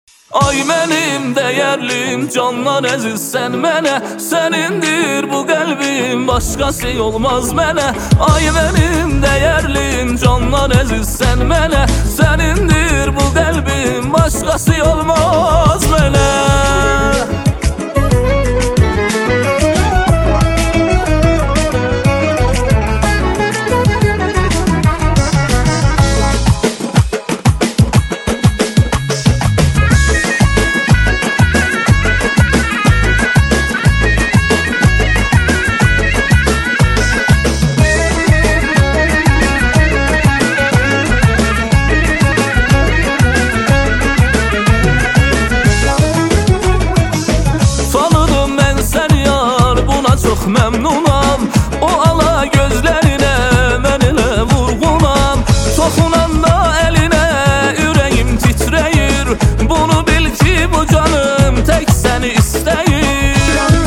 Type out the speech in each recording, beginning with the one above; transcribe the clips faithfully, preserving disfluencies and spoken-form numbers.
Ay mənim dəyərlim, candan əziz sən mənə. Sənindir bu qəlbim, başqası olmaz mənə. Ay mənim dəyərlim, candan əziz sən mənə. Sənindir bu qəlbim, başqası olmaz mənə. Çox məmnunam o ala gözlərinə, mən elə vurğunam. Toxunanda əlinə ürəyim titrəyir, bunu bil ki bu canım tək səni istəyir.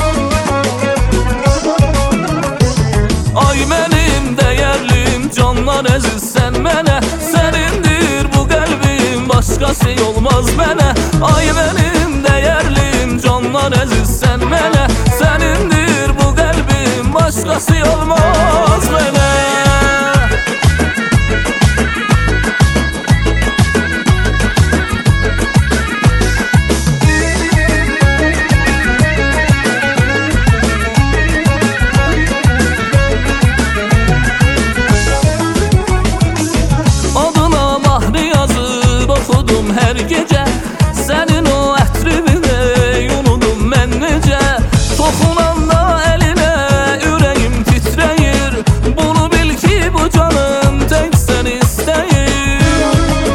Ay mənim dəyərlim, candan əziz sən mənə. Sənindir bu qəlbim, başqası olmaz mənə. Ay mənim dəyərlim, candan əziz sən mənə. Sənindir bu qəlbim, başqası olmaz mənə. Adına mahnı yazıb oxudum hər gecə. Sənin o ətrini unudum mən necə. Toxunanda əlinə ürəyim titrəyir, bunu bil ki bu canım tək səni istəyir.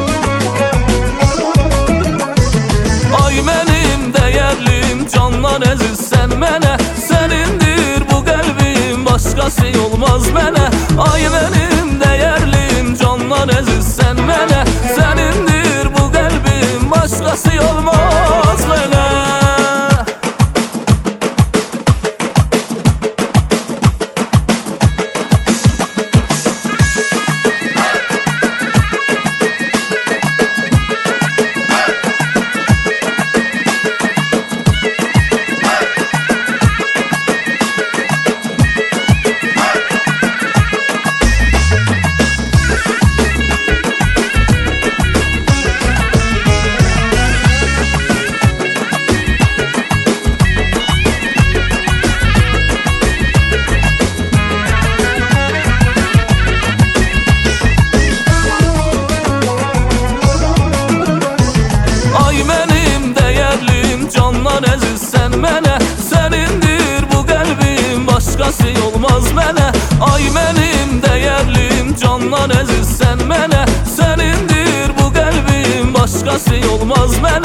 Ay mənim dəyərlim, candan əziz sən mənə. Sənindir bu qəlbim, başqası olmaz mənə. Ay mənim dəyərlim, candan əziz sən mənə. Sənindir bu qəlbim, başqası olmaz mənə. Candan əziz sən mənə. Sənindir bu qəlbim, başqası olmaz mənə. Ay mənim dəyərlim, candan əziz sən mənə. Sənindir bu qəlbim, başqası olmaz mənə.